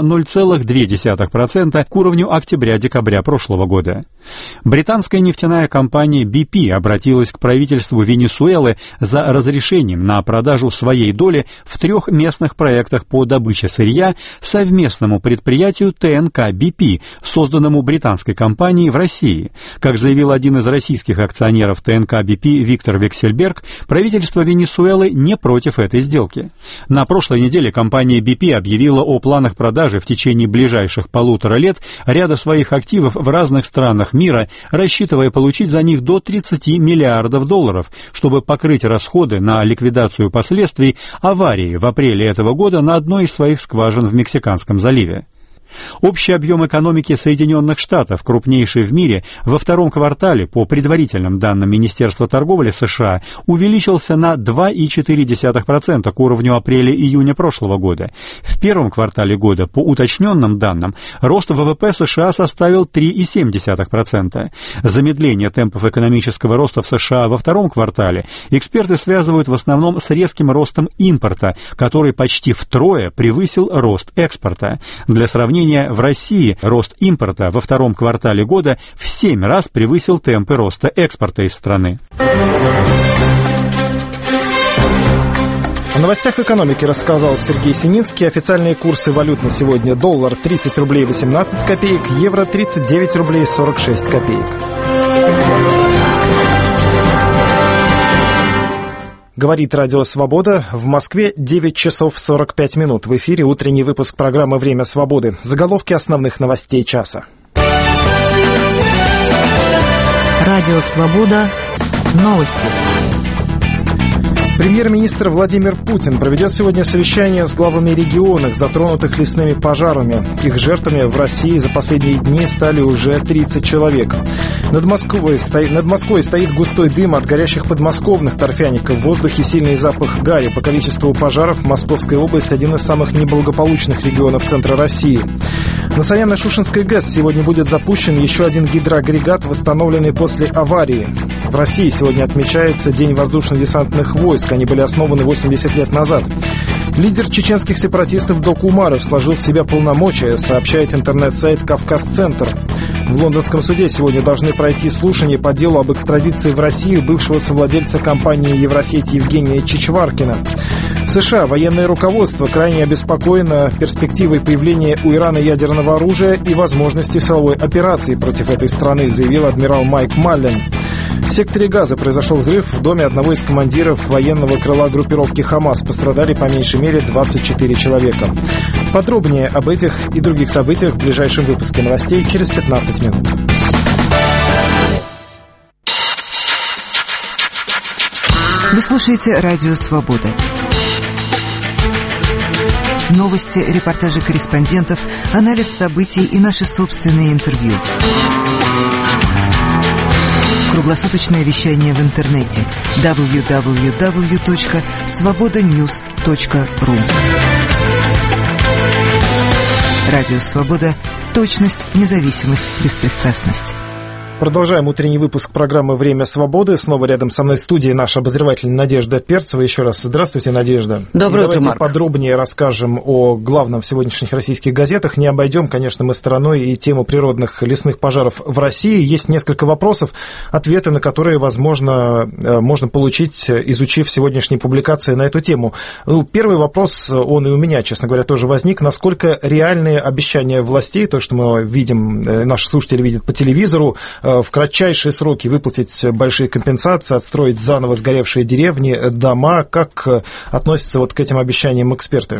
0,2% к уровню октября-декабря прошлого года. Британская нефтяная компания BP обратилась к правительству Венесуэлы за разрешением на продажу своей доли в 3 местных проектах по добыче сырья совместному предприятию ТНК BP, созданному британской компанией в России. Как заявил один из российских акционеров ТНК BP Виктор Вексельберг, правительство Венесуэлы не против этой сделки. На прошлой неделе компания BP объявила о планах продажи в течение ближайших 1,5 лет ряда своих активов в разных странах мира, рассчитывая получить за них до 30 миллиардов долларов, чтобы покрыть расходы на ликвидацию последствий аварии в апреле этого года на одной из своих скважин в Мексиканском заливе. Общий объем экономики Соединенных Штатов, крупнейший в мире, во втором квартале, по предварительным данным Министерства торговли США, увеличился на 2,4% к уровню апреля-июня прошлого года. В первом квартале года, по уточненным данным, рост ВВП США составил 3,7%. Замедление темпов экономического роста в США во втором квартале эксперты связывают в основном с резким ростом импорта, который почти втрое превысил рост экспорта. Для сравнения, в России рост импорта во втором квартале года в 7 раз превысил темпы роста экспорта из страны. О новостях экономики рассказал Сергей Сининский. Официальные курсы валют на сегодня: доллар 30 рублей 18 копеек, евро 39 рублей 46 копеек. Говорит Радио Свобода. В Москве 9 часов 45 минут. В эфире утренний выпуск программы «Время свободы». Заголовки основных новостей часа. Радио Свобода. Новости. Премьер-министр Владимир Путин проведет сегодня совещание с главами регионов, затронутых лесными пожарами. Их жертвами в России за последние дни стали уже 30 человек. Над Москвой стоит густой дым от горящих подмосковных торфяников. В воздухе сильный запах гари. По количеству пожаров Московская область — один из самых неблагополучных регионов центра России. На Саяно-Шушенской ГЭС сегодня будет запущен еще один гидроагрегат, восстановленный после аварии. В России сегодня отмечается День воздушно-десантных войск. Они были основаны 80 лет назад. Лидер чеченских сепаратистов Док Умаров сложил в себя полномочия, сообщает интернет-сайт «Кавказ-центр». В лондонском суде сегодня должны пройти слушания по делу об экстрадиции в Россию бывшего совладельца компании «Евросеть» Евгения Чичваркина. В США военное руководство крайне обеспокоено перспективой появления у Ирана ядерного оружия и возможностью силовой операции против этой страны, заявил адмирал Майк Маллен. В секторе Газа произошел взрыв в доме одного из командиров военного крыла группировки «Хамас». Пострадали по меньшей мере 24 человека. Подробнее об этих и других событиях в ближайшем выпуске новостей через 15 минут. Вы слушаете «Радио Свобода». Новости, репортажи корреспондентов, анализ событий и наши собственные интервью. Круглосуточное вещание в интернете www.svobodanews.ru. Радио Свобода. Точность, независимость, беспристрастность. Продолжаем утренний выпуск программы «Время свободы». Снова рядом со мной в студии наша обозреватель Надежда Перцева. Еще раз здравствуйте, Надежда. Доброе утро, Марк. Давайте подробнее расскажем о главном в сегодняшних российских газетах. Не обойдем, конечно, мы стороной и тему природных лесных пожаров в России. Есть несколько вопросов, ответы на которые, возможно, можно получить, изучив сегодняшние публикации на эту тему. Первый вопрос, он и у меня, честно говоря, тоже возник. Насколько реальные обещания властей, то, что мы видим, наши слушатели видят по телевизору, в кратчайшие сроки выплатить большие компенсации, отстроить заново сгоревшие деревни, дома. Как относятся вот к этим обещаниям эксперты?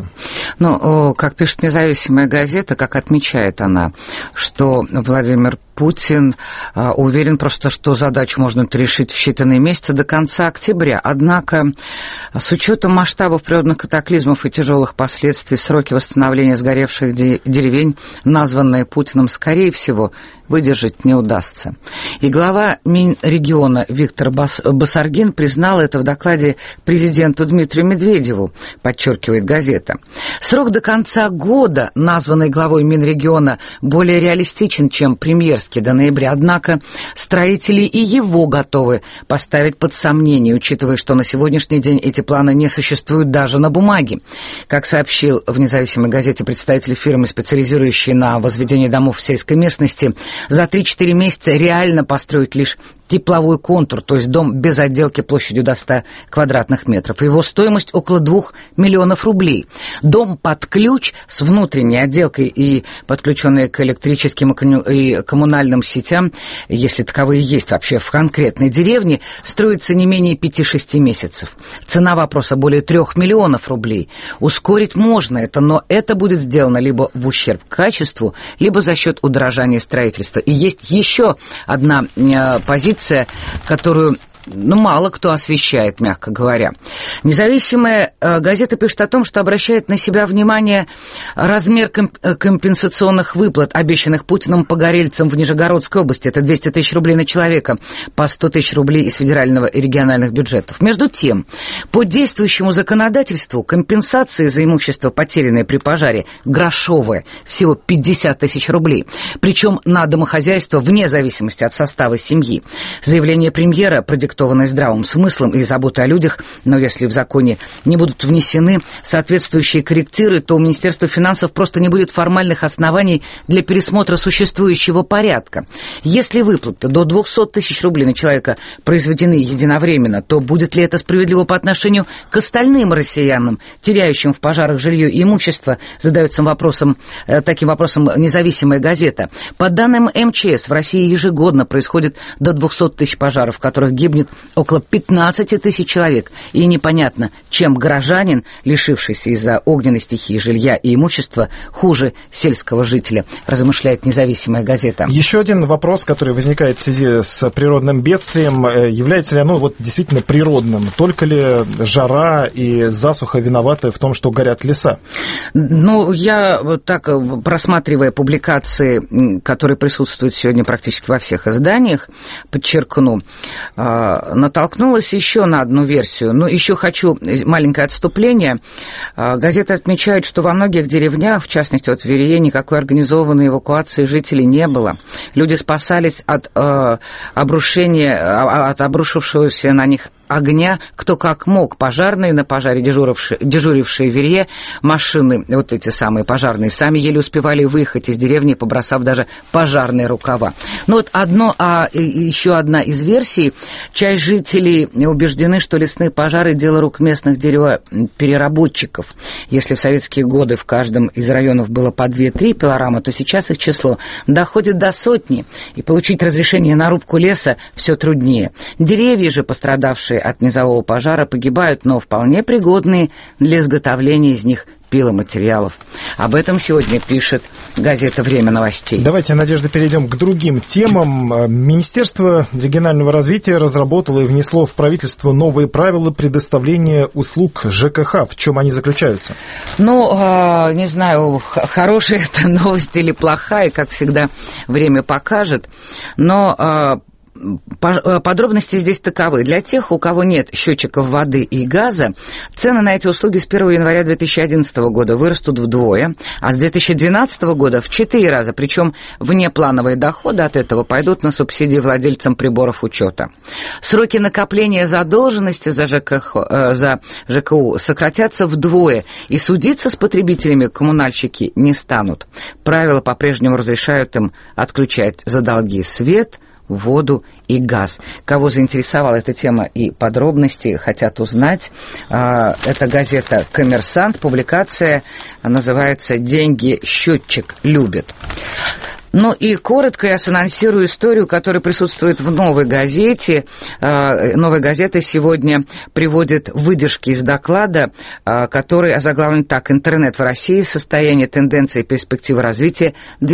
Ну, как пишет независимая газета, как отмечает она, что Владимир Путин уверен просто, что задачу можно решить в считанные месяцы до конца октября. Однако, с учетом масштабов природных катаклизмов и тяжелых последствий, сроки восстановления сгоревших деревень, названные Путиным, скорее всего, выдержать не удастся. И глава Минрегиона Виктор Басаргин признал это в докладе президенту Дмитрию Медведеву, подчеркивает газета. Срок до конца года, названный главой Минрегиона, более реалистичен, чем премьерский до ноября. Однако строители и его готовы поставить под сомнение, учитывая, что на сегодняшний день эти планы не существуют даже на бумаге. Как сообщил в независимой газете представитель фирмы, специализирующей на возведении домов в сельской местности, за 3-4 месяца реально построить лишь тепловой контур, то есть дом без отделки площадью до 100 квадратных метров. Его стоимость около 2 миллионов рублей. Дом под ключ с внутренней отделкой и подключенный к электрическим и коммунальным сетям, если таковые есть вообще в конкретной деревне, строится не менее 5-6 месяцев. Цена вопроса более 3 миллионов рублей. Ускорить можно это, но это будет сделано либо в ущерб качеству, либо за счет удорожания строительства. И есть еще одна позиция, которую мало кто освещает, мягко говоря. Независимая газета пишет о том, что обращает на себя внимание размер компенсационных выплат, обещанных Путиным погорельцам в Нижегородской области. Это 200 тысяч рублей на человека, по 100 тысяч рублей из федерального и региональных бюджетов. Между тем, по действующему законодательству компенсации за имущество, потерянное при пожаре, грошовые, всего 50 тысяч рублей. Причем на домохозяйство вне зависимости от состава семьи. Заявление премьера продиктовано здравым смыслом и заботой о людях, но если в законе не будут внесены соответствующие коррективы, то у Министерства финансов просто не будет формальных оснований для пересмотра существующего порядка. Если выплаты до 200 тысяч рублей на человека произведены единовременно, то будет ли это справедливо по отношению к остальным россиянам, теряющим в пожарах жилье и имущество, задается таким вопросом независимая газета. По данным МЧС, в России ежегодно происходит до 200 тысяч пожаров, в которых гибнет около 15 тысяч человек. И непонятно, чем горожанин, лишившийся из-за огненной стихии жилья и имущества, хуже сельского жителя, размышляет независимая газета. Еще один вопрос, который возникает в связи с природным бедствием. Является ли оно действительно природным? Только ли жара и засуха виноваты в том, что горят леса? Ну, я так, просматривая публикации, которые присутствуют сегодня практически во всех изданиях, подчеркну, натолкнулась еще на одну версию. Но еще хочу маленькое отступление. Газеты отмечают, что во многих деревнях, в частности, в Верее, никакой организованной эвакуации жителей не было. Люди спасались от обрушившегося на них огня кто как мог. Пожарные на пожаре, дежурившие в Верье, машины, вот эти самые пожарные, сами еле успевали выехать из деревни, побросав даже пожарные рукава. Ну вот еще одна из версий. Часть жителей убеждены, что лесные пожары – дело рук местных деревопереработчиков. Если в советские годы в каждом из районов было по 2-3 пилорамы, то сейчас их число доходит до сотни, и получить разрешение на рубку леса все труднее. Деревья же, пострадавшие от низового пожара, погибают, но вполне пригодные для изготовления из них пиломатериалов. Об этом сегодня пишет газета «Время новостей». Давайте, Надежда, перейдем к другим темам. Министерство регионального развития разработало и внесло в правительство новые правила предоставления услуг ЖКХ. В чем они заключаются? Ну, не знаю, хорошая это новость или плохая, как всегда, время покажет. Но подробности здесь таковы. Для тех, у кого нет счетчиков воды и газа, цены на эти услуги с 1 января 2011 года вырастут вдвое, а с 2012 года в 4 раза. Причем внеплановые доходы от этого пойдут на субсидии владельцам приборов учета. Сроки накопления задолженности за ЖКУ сократятся вдвое, и судиться с потребителями коммунальщики не станут. Правила по-прежнему разрешают им отключать за долги свет, воду и газ. Кого заинтересовала эта тема и подробности хотят узнать, это газета «Коммерсант». Публикация называется «Деньги счетчик любит». Ну и коротко я анонсирую историю, которая присутствует в новой газете. Новая газета сегодня приводит выдержки из доклада, который озаглавлен так: «Интернет в России. Состояние, тенденции и перспективы развития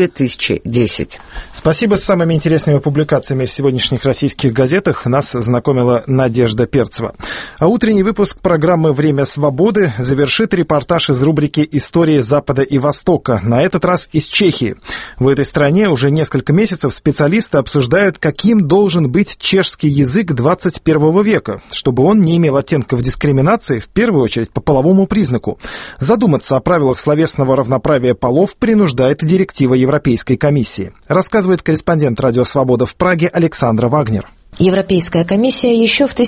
2010». Спасибо. С самыми интересными публикациями в сегодняшних российских газетах нас знакомила Надежда Перцева. А утренний выпуск программы «Время свободы» завершит репортаж из рубрики «Истории Запада и Востока», на этот раз из Чехии. В этой стране уже несколько месяцев специалисты обсуждают, каким должен быть чешский язык 21 века, чтобы он не имел оттенков дискриминации, в первую очередь по половому признаку. Задуматься о правилах словесного равноправия полов принуждает директива Европейской комиссии. Рассказывает корреспондент «Радио Свобода» в Праге Александра Вагнер. Европейская комиссия еще в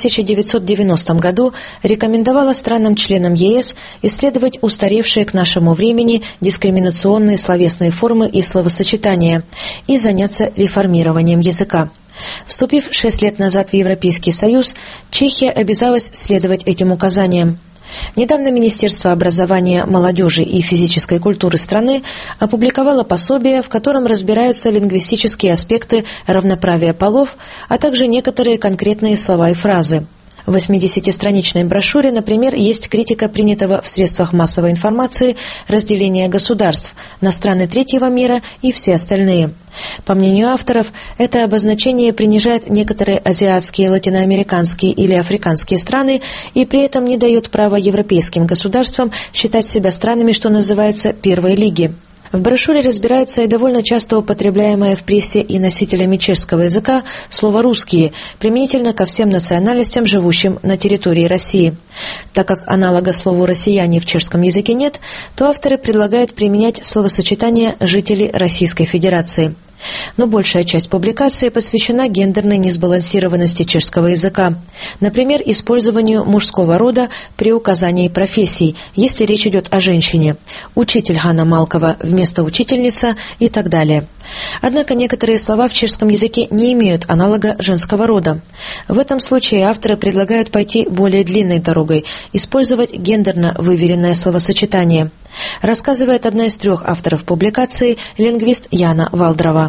1990 году рекомендовала странам-членам ЕС исследовать устаревшие к нашему времени дискриминационные словесные формы и словосочетания и заняться реформированием языка. Вступив 6 лет назад в Европейский Союз, Чехия обязалась следовать этим указаниям. Недавно Министерство образования, молодежи и физической культуры страны опубликовало пособие, в котором разбираются лингвистические аспекты равноправия полов, а также некоторые конкретные слова и фразы. В 80-страничной брошюре, например, есть критика принятого в средствах массовой информации разделения государств на страны третьего мира и все остальные. По мнению авторов, это обозначение принижает некоторые азиатские, латиноамериканские или африканские страны и при этом не дает права европейским государствам считать себя странами, что называется, первой лиги. В брошюре разбирается и довольно часто употребляемое в прессе и носителями чешского языка слово «русские», применительно ко всем национальностям, живущим на территории России. Так как аналога слову «россияне» в чешском языке нет, то авторы предлагают применять словосочетание «жители Российской Федерации». Но большая часть публикации посвящена гендерной несбалансированности чешского языка. Например, использованию мужского рода при указании профессий, если речь идет о женщине. Учитель Ганна Малкова вместо учительница и так далее. Однако некоторые слова в чешском языке не имеют аналога женского рода. В этом случае авторы предлагают пойти более длинной дорогой, использовать гендерно выверенное словосочетание. Рассказывает одна из 3 авторов публикации, лингвист Яна Валдрова.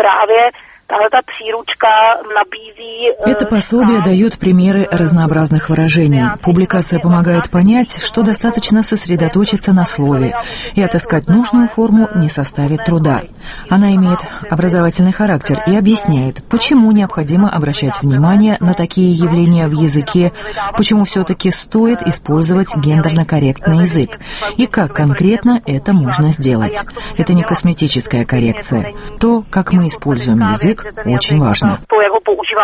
Это пособие дает примеры разнообразных выражений. Публикация помогает понять, что достаточно сосредоточиться на слове, и отыскать нужную форму не составит труда. Она имеет образовательный характер и объясняет, почему необходимо обращать внимание на такие явления в языке, почему все-таки стоит использовать гендерно-корректный язык, и как конкретно это можно сделать. Это не косметическая коррекция. То, как мы используем язык, очень важно.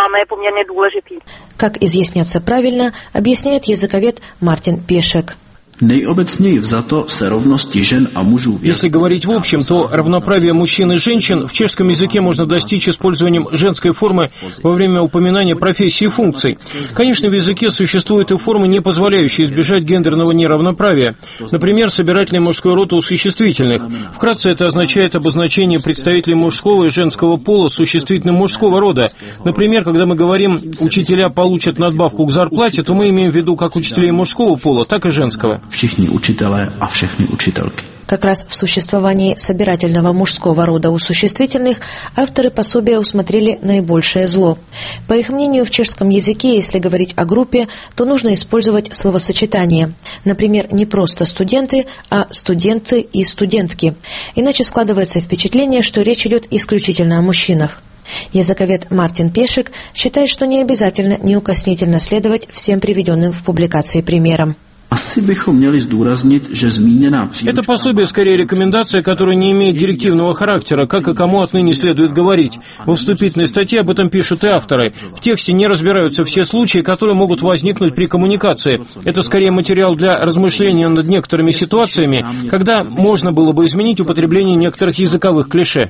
Как изъясняться правильно, объясняет языковед Мартин Пешек. Если говорить в общем, то равноправие мужчин и женщин в чешском языке можно достичь использованием женской формы во время упоминания профессий и функций. Конечно, в языке существуют и формы, не позволяющие избежать гендерного неравноправия. Например, собирательный мужской род у существительных. Вкратце это означает обозначение представителей мужского и женского пола с существительным мужского рода. Например, когда мы говорим «учителя получат надбавку к зарплате», то мы имеем в виду как учителей мужского пола, так и женского. Všichni učitelé a všechny učitelky. Как раз в существовании собирательного мужского рода у существительных авторы пособия усмотрели наибольшее зло. По их мнению, в чешском языке, если говорить о группе, то нужно использовать словосочетание. Например, не просто студенты, а студенты и студентки. Иначе складывается впечатление, что речь идет исключительно о мужчинах. Языковед Мартин Пешек считает, что не обязательно неукоснительно следовать всем приведенным в публикации примерам. Это пособие скорее рекомендация, которая не имеет директивного характера, как и кому отныне следует говорить. Во вступительной статье об этом пишут и авторы. В тексте не разбираются все случаи, которые могут возникнуть при коммуникации. Это скорее материал для размышления над некоторыми ситуациями, когда можно было бы изменить употребление некоторых языковых клише.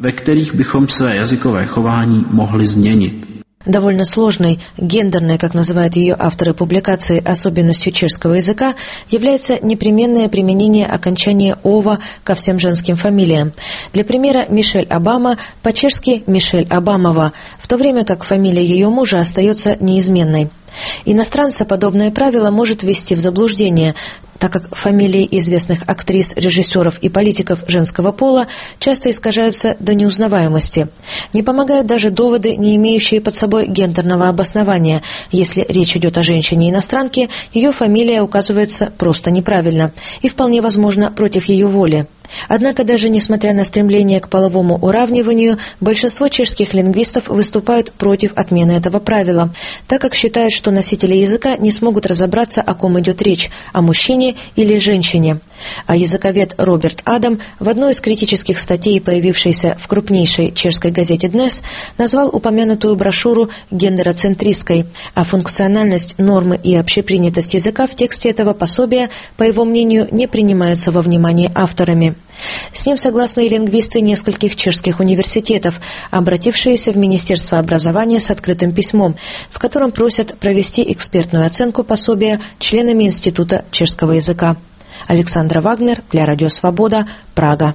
Довольно сложной, гендерной, как называют ее авторы публикации, особенностью чешского языка является непременное применение окончания «ова» ко всем женским фамилиям. Для примера, Мишель Обама по-чешски Мишель Обамова, в то время как фамилия ее мужа остается неизменной. Иностранца подобное правило может ввести в заблуждение, так как фамилии известных актрис, режиссеров и политиков женского пола часто искажаются до неузнаваемости. Не помогают даже доводы, не имеющие под собой гендерного обоснования. Если речь идет о женщине-иностранке, ее фамилия указывается просто неправильно и, вполне возможно, против ее воли. Однако даже несмотря на стремление к половому уравниванию, большинство чешских лингвистов выступают против отмены этого правила, так как считают, что носители языка не смогут разобраться, о ком идет речь, о мужчине или женщине. А языковед Роберт Адам в одной из критических статей, появившейся в крупнейшей чешской газете «Днес», назвал упомянутую брошюру гендероцентристской, а функциональность, нормы и общепринятость языка в тексте этого пособия, по его мнению, не принимаются во внимание авторами. С ним согласны и лингвисты нескольких чешских университетов, обратившиеся в Министерство образования с открытым письмом, в котором просят провести экспертную оценку пособия членами Института чешского языка. Александра Вагнер для Радио Свобода, Прага.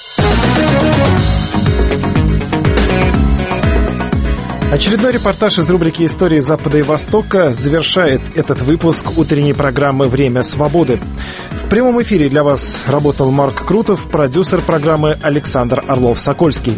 Очередной репортаж из рубрики «Истории Запада и Востока» завершает этот выпуск утренней программы «Время свободы». В прямом эфире для вас работал Марк Крутов, продюсер программы Александр Орлов-Сокольский.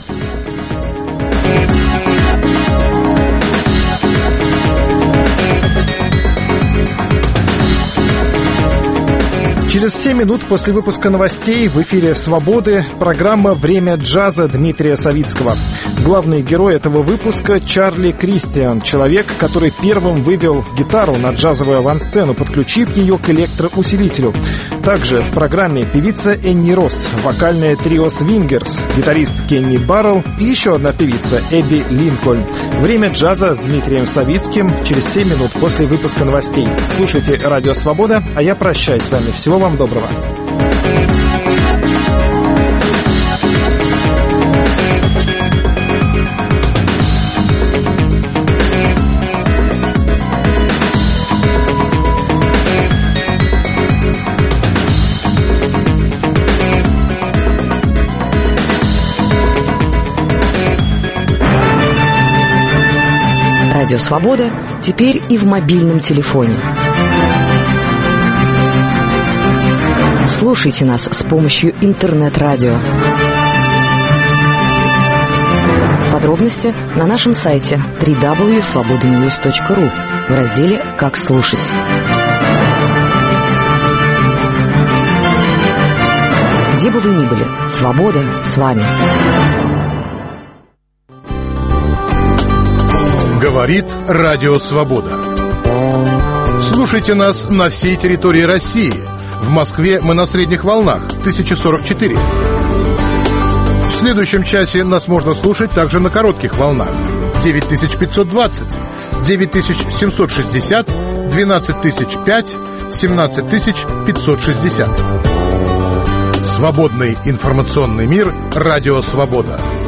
Через 7 минут после выпуска новостей в эфире «Свободы» программа «Время джаза» Дмитрия Савицкого. Главный герой этого выпуска — Чарли Кристиан, человек, который первым вывел гитару на джазовую авансцену, подключив ее к электроусилителю. Также в программе певица Энни Росс, вокальное трио «Свингерс», гитарист Кенни Баррелл и еще одна певица Эбби Линкольн. «Время джаза» с Дмитрием Савицким через 7 минут после выпуска новостей. Слушайте «Радио Свобода», а я прощаюсь с вами. Всего вам доброго. Радио Свобода теперь и в мобильном телефоне. Слушайте нас с помощью интернет-радио. Подробности на нашем сайте www.svobodanews.ru в разделе «Как слушать». Где бы вы ни были, свобода с вами. Говорит Радио Свобода. Слушайте нас на всей территории России. В Москве мы на средних волнах 1044. В следующем часе нас можно слушать также на коротких волнах 9520, 9760, 12005, 17 560. Свободный информационный мир. Радио «Свобода».